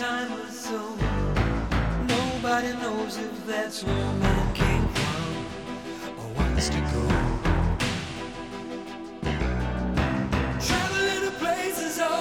time was over. Nobody knows if that's where man came